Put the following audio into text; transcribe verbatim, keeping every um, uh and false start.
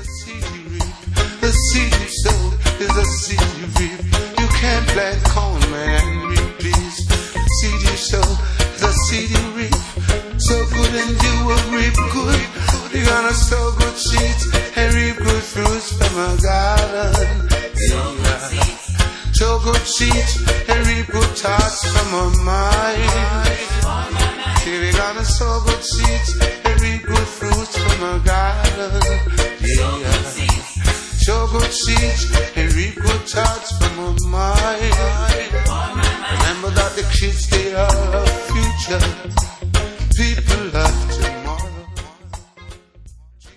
seed you reap. The seed you sow is the seed you reap. You can't plant corn, man, and reap peas. The seed you sow is the seed you reap. Sow good and you will reap good. You're gonna sow good seeds and reap good fruits from a garden. Yeah. Sow good seeds and reap good thoughts from a mind. See, we're gonna sow good seeds and reap good fruits from a garden. Yeah. Sow good seeds and reap good thoughts from a mind. Remember that the kids